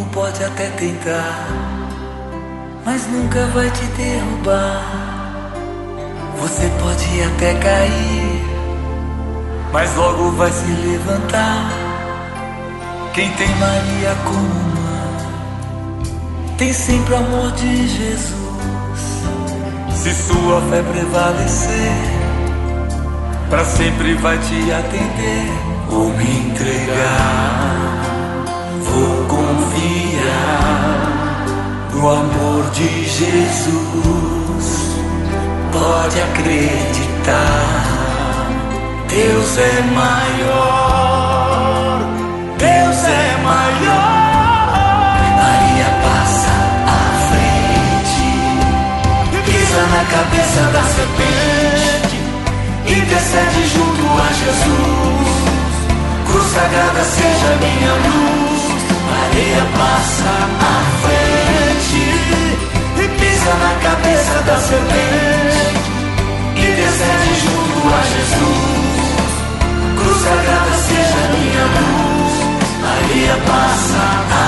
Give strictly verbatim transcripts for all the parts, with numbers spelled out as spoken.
pode até tentar, mas nunca vai te derrubar. Você pode até cair, mas logo vai se levantar. Quem tem Maria como mãe tem sempre o amor de Jesus. Se sua fé prevalecer, pra sempre vai te atender. Vou me entregar, vou confiar no amor de Jesus. Pode acreditar, Deus é maior, Deus é maior. Maria passa à frente, pisa na cabeça da serpente, intercede junto a Jesus. Cruz sagrada seja minha luz. Maria passa à frente e pisa na cabeça da serpente, intercede junto a Jesus. Cruz sagrada seja minha luz. Maria passa à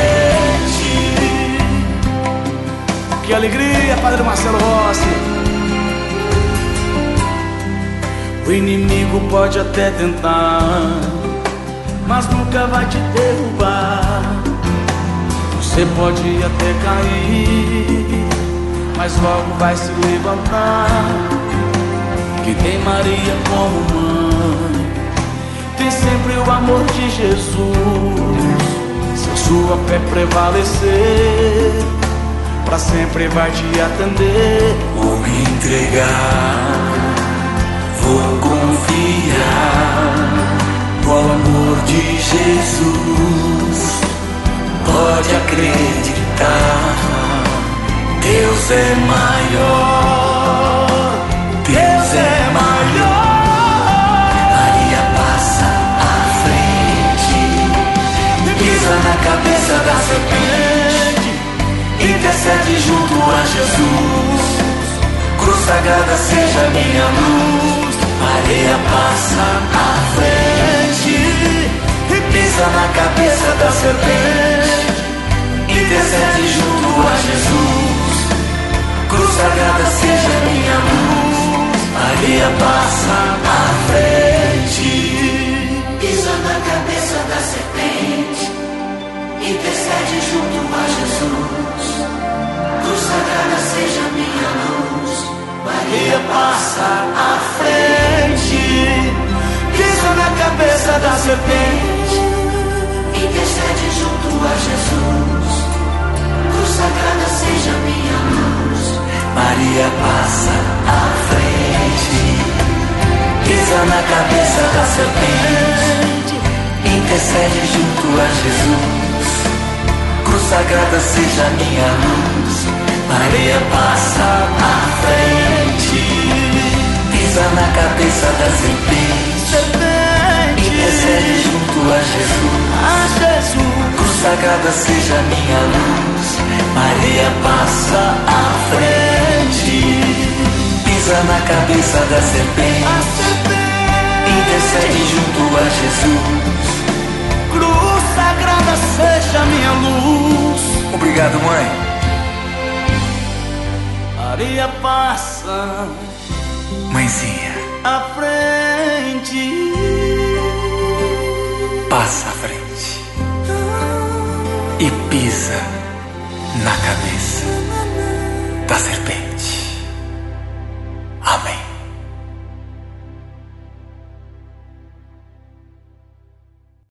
frente. Que alegria, Padre Marcelo Rossi. O inimigo pode até tentar, mas nunca vai te derrubar. Você pode até cair, mas logo vai se levantar. Quem tem Maria como mãe tem sempre o amor de Jesus. Se a sua fé prevalecer, pra sempre vai te atender. Vou me entregar, vou confiar no amor de Jesus. Pode acreditar, Deus é maior, Deus é maior. Maria passa à frente, pisa na cabeça da serpente, intercede junto a Jesus. Cruz sagrada seja minha luz. Maria passa à frente e pisa na cabeça da serpente, intercede junto a Jesus. Cruz sagrada seja minha luz. Maria passa à frente, pisa na cabeça da serpente, intercede junto a Jesus. Cruz sagrada seja minha luz. Maria passa à frente, pisa na cabeça da serpente, intercede junto a Jesus. Cruz sagrada seja minha luz. Maria passa à frente, pisa na cabeça da serpente, intercede junto a Jesus. Cruz sagrada seja minha luz. Maria passa à frente, pisa na cabeça da serpente, intercede junto a Jesus. Cruz sagrada seja minha luz. Maria passa à frente, pisa na cabeça da serpente, intercede junto a Jesus. Cruz sagrada seja minha luz. Obrigado, mãe. Maria passa Mãezinha, à frente, passa à frente e pisa na cabeça da serpente.